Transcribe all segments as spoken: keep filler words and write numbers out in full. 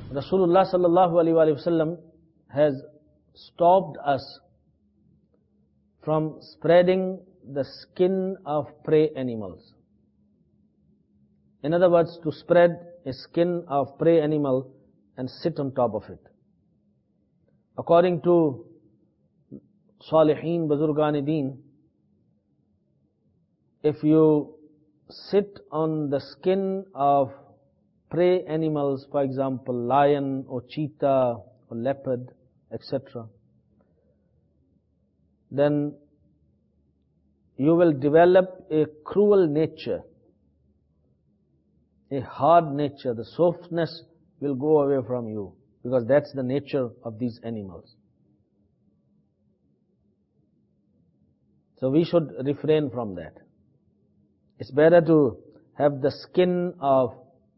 Rasulullah sallallahu alaihi wasallam has stopped us from spreading the skin of prey animals. In other words, to spread a skin of prey animal and sit on top of it. According to Salihin, Buzurgan Deen, if you sit on the skin of prey animals, for example, lion or cheetah or leopard, et cetera, then you will develop a cruel nature, a hard nature. The softness will go away from you, because that's the nature of these animals. So we should refrain from that. It's better to have the skin of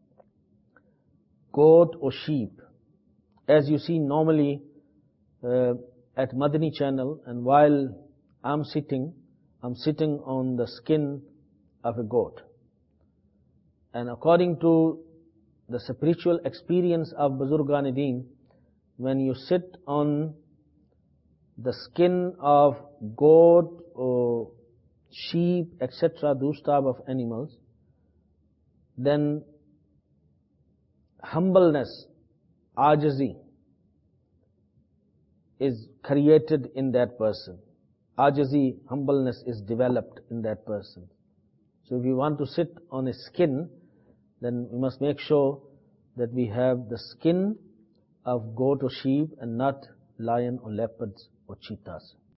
goat or sheep, as you see normally uh, at Madani channel, and while I'm sitting, I'm sitting on the skin of a goat. And according to the spiritual experience of Buzurgan Deen, when you sit on the skin of goat or sheep, et cetera, those type of animals, then humbleness, ajazi, is created in that person. Ajazi, humbleness is developed in that person. So if you want to sit on a skin, then we must make sure that we have the skin of goat or sheep and not lion or leopards or cheetahs.